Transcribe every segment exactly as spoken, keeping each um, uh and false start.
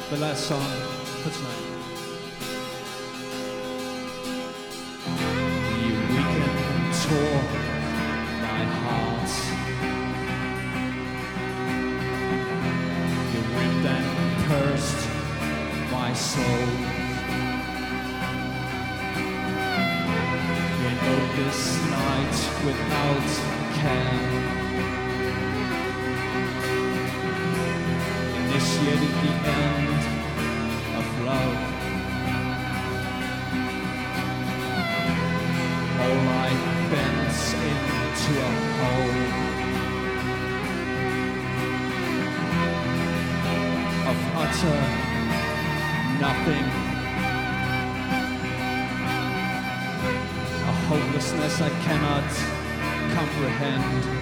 The last song for tonight. You weakened and tore my heart. You ripped and cursed my soul. You know this night without care. Initiated the end of love. All I bent into a hole of utter nothing, a hopelessness I cannot comprehend.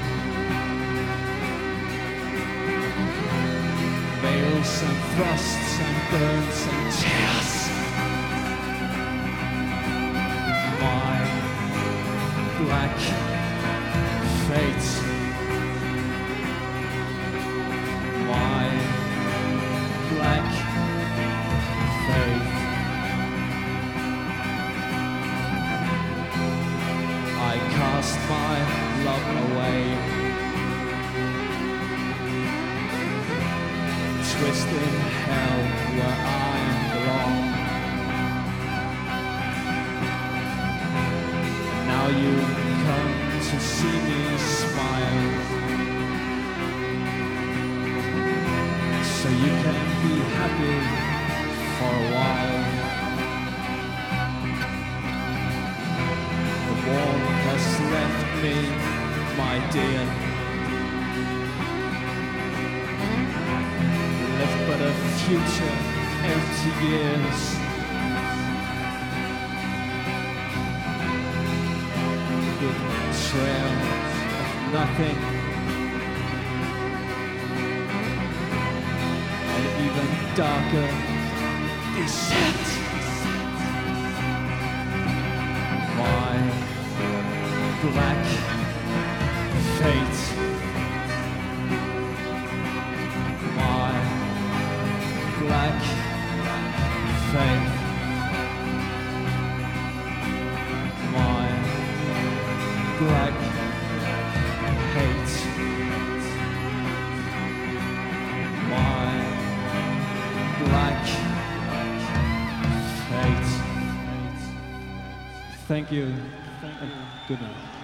Veils and thrusts and burns and tears. My black fate. My black faith. I cast my love away. Twist in hell where I belong. And now you come to see me smile, so you can be happy for a while. The warmth has left me, my dear. But a future empty years. Good trail of nothing, and even darker descent. My black fate. Black faith. My black hate. My black fate. Thank you. Thank you. Good night.